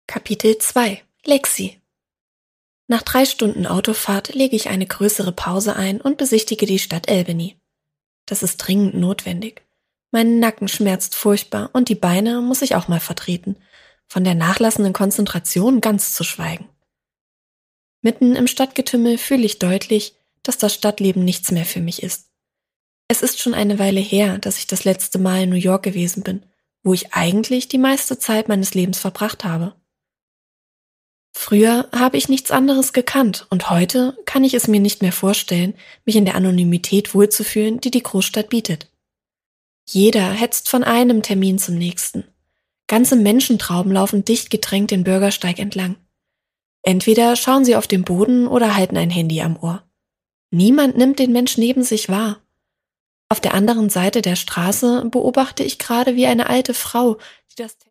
Kapitel 2: Lexi. Nach 3 Stunden Autofahrt lege ich eine größere Pause ein und besichtige die Stadt Albany. Das ist dringend notwendig. Mein Nacken schmerzt furchtbar und die Beine muss ich auch mal vertreten, von der nachlassenden Konzentration ganz zu schweigen. Mitten im Stadtgetümmel fühle ich deutlich, dass das Stadtleben nichts mehr für mich ist. Es ist schon eine Weile her, dass ich das letzte Mal in New York gewesen bin, wo ich eigentlich die meiste Zeit meines Lebens verbracht habe. Früher habe ich nichts anderes gekannt und heute kann ich es mir nicht mehr vorstellen, mich in der Anonymität wohlzufühlen, die die Großstadt bietet. Jeder hetzt von einem Termin zum nächsten. Ganze Menschentrauben laufen dicht gedrängt den Bürgersteig entlang. Entweder schauen sie auf den Boden oder halten ein Handy am Ohr. Niemand nimmt den Mensch neben sich wahr. Auf der anderen Seite der Straße beobachte ich gerade, wie eine alte Frau, die das